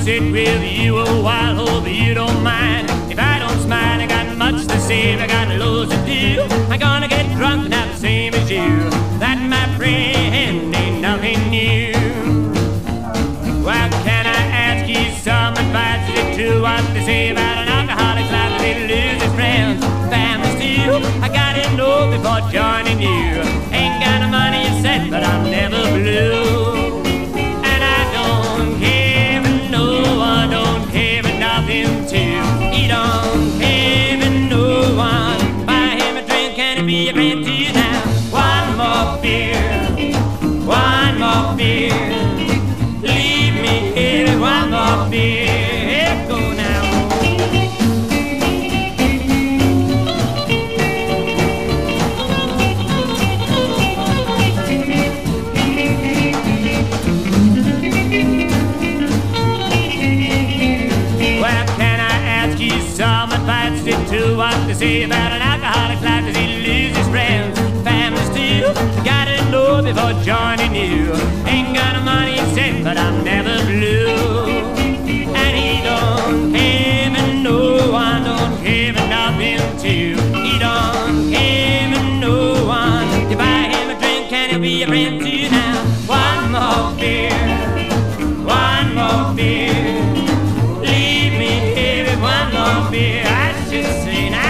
sit with you a while, hope you don't mind. If I don't smile, I got much to say, I got loads to do. I'm gonna get drunk and have the same as you. That, my friend, ain't nothing new. Well, can I ask you some advice? Is it true what they say about an alcoholic's life? They lose his friends, families too. I gotta know before joining you. Ain't got no money, you said, but I'm never blue. And I don't care for no one, don't care for nothing too. He don't care for no one. Buy him a drink, can it be a friend to you now? One more beer, one more beer. Leave me here with one more beer. Here go now. Some advice to what they say about an alcoholic's life. Does he lose his friends, families too? Gotta know before joining you. Ain't got no money, he said, but I'm never blue. And he don't care for no one, don't care for nothing too. He don't care for no one. You buy him a drink, can he be a friend to you now? One more beer, one more beer. Beer, I should say now.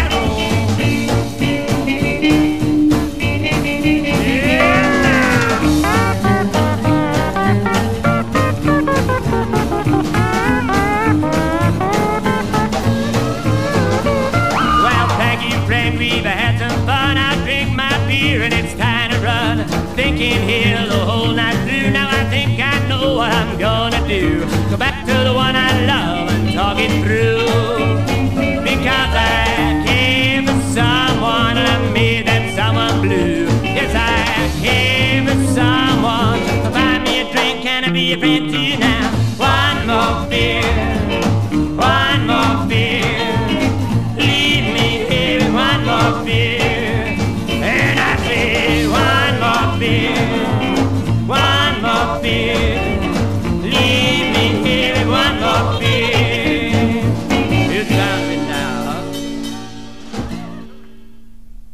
Well, thank you, friend, we've had some fun. I drink my beer and it's time to run. Thinking here the whole night through. Now I think I know what I'm gonna do. Go back to the one I love and talk it through. Because I care for someone and I made that someone blue. Yes, I care for someone. So buy me a drink, can I be a friend to